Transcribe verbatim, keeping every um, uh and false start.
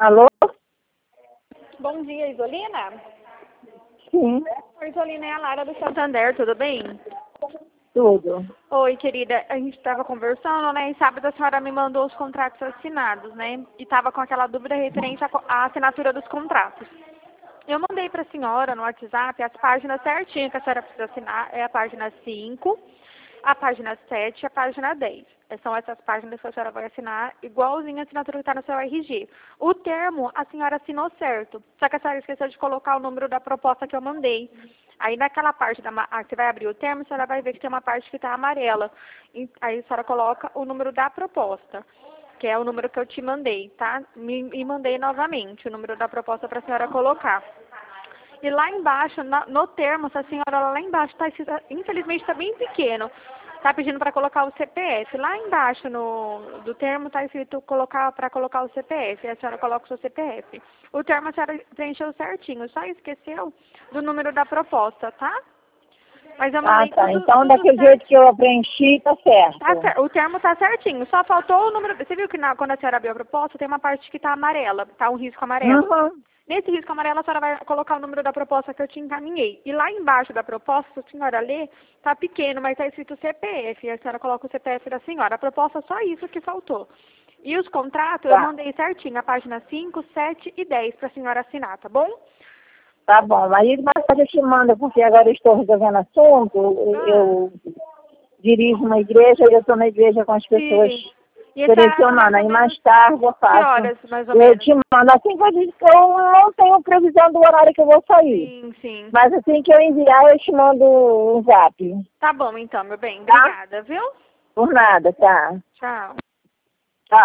Alô? Bom dia, Isolina. Sim, Oi, Isolina, é a Lara do Santander, tudo bem? tudo. Oi, querida, a gente estava conversando, né? E sábado a senhora me mandou os contratos assinados, né? E estava com aquela dúvida referente à co- à assinatura dos contratos. Eu mandei para a senhora no WhatsApp as páginas certinhas que a senhora precisa assinar. É a página cinco, a página sete e a página dez. É, São essas páginas que a senhora vai assinar igualzinho a assinatura que está no seu R G. O termo a senhora assinou certo, só que a senhora esqueceu de colocar o número da proposta que eu mandei. Aí naquela parte da ma- ah, que vai abrir o termo, a senhora vai ver que tem uma parte que está amarela. E aí a senhora coloca o número da proposta, que é o número que eu te mandei, tá? Me, e mandei novamente o número da proposta para a senhora colocar. E lá embaixo, na- no termo, essa senhora lá embaixo, tá, escrito- infelizmente está bem pequeno, tá pedindo para colocar o C P F. Lá embaixo no, do termo está escrito colocar para colocar o C P F, e a senhora coloca o seu C P F. O termo a senhora preencheu certinho, só esqueceu do número da proposta, tá? Mas eu Ah, mandei tá. tudo, Então, tudo daquele jeito que certinho. eu preenchi, tá Tá certo. cer- o termo tá certinho, só faltou o número. Você viu que na- quando a senhora abriu a proposta, tem uma parte que tá amarela, tá um risco amarelo. Uhum. Nesse risco amarelo, a senhora vai colocar o número da proposta que eu te encaminhei. E lá embaixo da proposta, se a senhora ler, tá pequeno, mas tá escrito C P F. E a senhora coloca o C P F da senhora. A proposta, só isso que faltou. E os contratos, eu Tá. mandei certinho, a página cinco, sete e dez pra senhora assinar, tá bom? Tá bom. Aí mais tarde eu te mando, porque agora eu estou resolvendo assunto. Eu Ah, eu dirijo uma igreja e eu estou na igreja com as pessoas sim. E a senhora tá selecionando. mais ou Aí menos mais tarde eu que faço. horas, mais ou Eu menos? te mando. Assim que eu disse que eu não tenho previsão do horário que eu vou sair. Sim, sim. Mas assim que eu enviar, eu te mando um zap. Tá bom, então, meu bem. Tá? Obrigada, viu? Por nada, tá? Tchau.